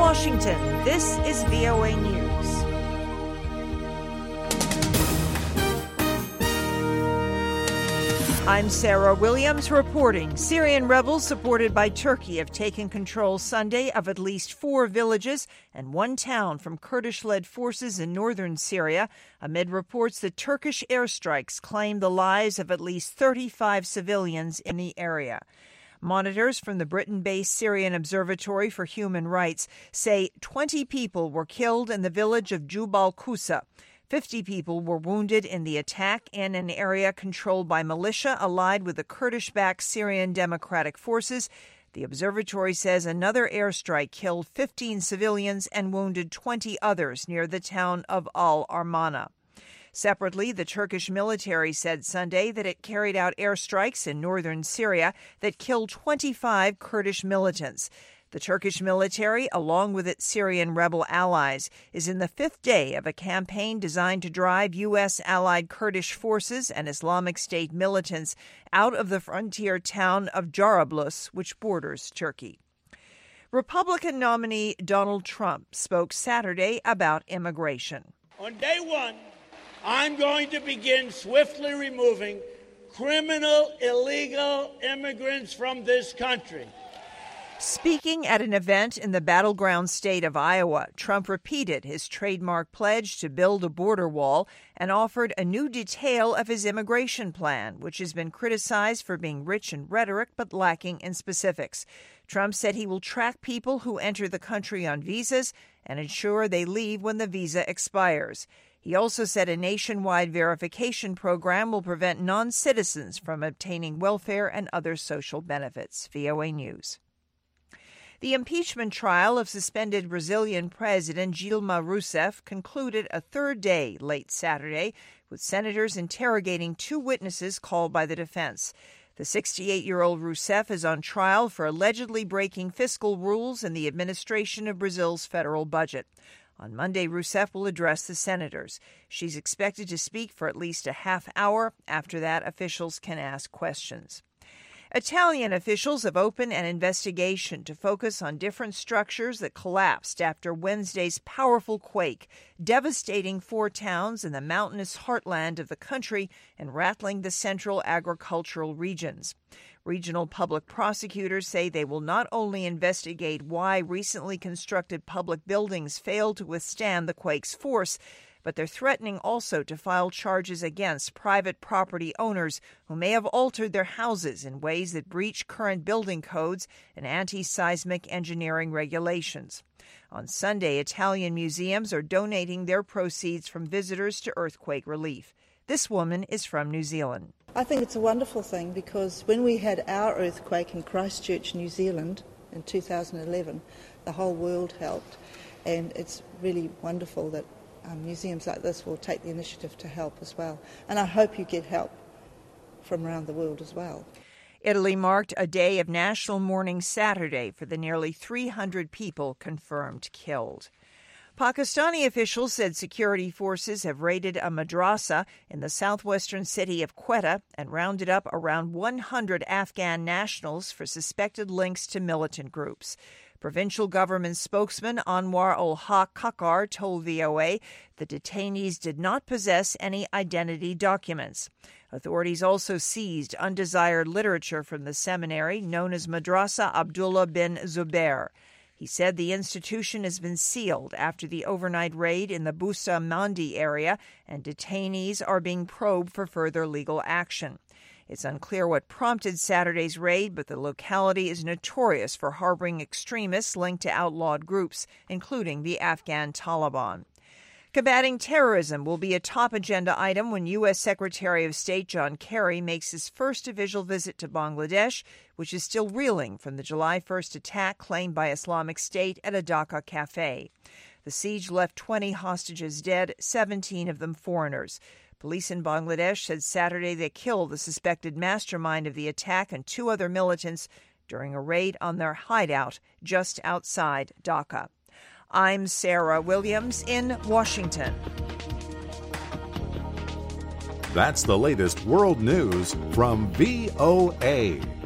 Washington, this is VOA News. I'm Sarah Williams reporting. Syrian rebels supported by Turkey have taken control Sunday of at least 4 villages and 1 town from Kurdish-led forces in northern Syria, amid reports that Turkish airstrikes claimed the lives of at least 35 civilians in the area. Monitors from the Britain-based Syrian Observatory for Human Rights say 20 people were killed in the village of Jubal Qussa. 50 people were wounded in the attack in an area controlled by militia allied with the Kurdish-backed Syrian Democratic Forces. The observatory says another airstrike killed 15 civilians and wounded 20 others near the town of Al-Armana. Separately, the Turkish military said Sunday that it carried out airstrikes in northern Syria that killed 25 Kurdish militants. The Turkish military, along with its Syrian rebel allies, is in the 5th day of a campaign designed to drive U.S. allied Kurdish forces and Islamic State militants out of the frontier town of Jarablus, which borders Turkey. Republican nominee Donald Trump spoke Saturday about immigration. On day one, I'm going to begin swiftly removing criminal, illegal immigrants from this country. Speaking at an event in the battleground state of Iowa, Trump repeated his trademark pledge to build a border wall and offered a new detail of his immigration plan, which has been criticized for being rich in rhetoric but lacking in specifics. Trump said he will track people who enter the country on visas and ensure they leave when the visa expires. He also said a nationwide verification program will prevent non-citizens from obtaining welfare and other social benefits. VOA News. The impeachment trial of suspended Brazilian President Dilma Rousseff concluded a 3rd day late Saturday, with senators interrogating 2 witnesses called by the defense. The 68-year-old Rousseff is on trial for allegedly breaking fiscal rules in the administration of Brazil's federal budget. On Monday, Rousseff will address the senators. She's expected to speak for at least a half hour. After that, officials can ask questions. Italian officials have opened an investigation to focus on different structures that collapsed after Wednesday's powerful quake, devastating 4 towns in the mountainous heartland of the country and rattling the central agricultural regions. Regional public prosecutors say they will not only investigate why recently constructed public buildings failed to withstand the quake's force, but they're threatening also to file charges against private property owners who may have altered their houses in ways that breach current building codes and anti-seismic engineering regulations. On Sunday, Italian museums are donating their proceeds from visitors to earthquake relief. This woman is from New Zealand. I think it's a wonderful thing because when we had our earthquake in Christchurch, New Zealand in 2011, the whole world helped. And it's really wonderful that museums like this will take the initiative to help as well. And I hope you get help from around the world as well. Italy marked a day of national mourning Saturday for the nearly 300 people confirmed killed. Pakistani officials said security forces have raided a madrasa in the southwestern city of Quetta and rounded up around 100 Afghan nationals for suspected links to militant groups. Provincial government spokesman Anwar ul-Haq Kakar told VOA the detainees did not possess any identity documents. Authorities also seized undesired literature from the seminary known as Madrasa Abdullah bin Zubair. He said the institution has been sealed after the overnight raid in the Busa Mandi area, and detainees are being probed for further legal action. It's unclear what prompted Saturday's raid, but the locality is notorious for harboring extremists linked to outlawed groups, including the Afghan Taliban. Combating terrorism will be a top agenda item when U.S. Secretary of State John Kerry makes his first official visit to Bangladesh, which is still reeling from the July 1st attack claimed by Islamic State at a Dhaka cafe. The siege left 20 hostages dead, 17 of them foreigners. Police in Bangladesh said Saturday they killed the suspected mastermind of the attack and 2 other militants during a raid on their hideout just outside Dhaka. I'm Sarah Williams in Washington. That's the latest world news from VOA.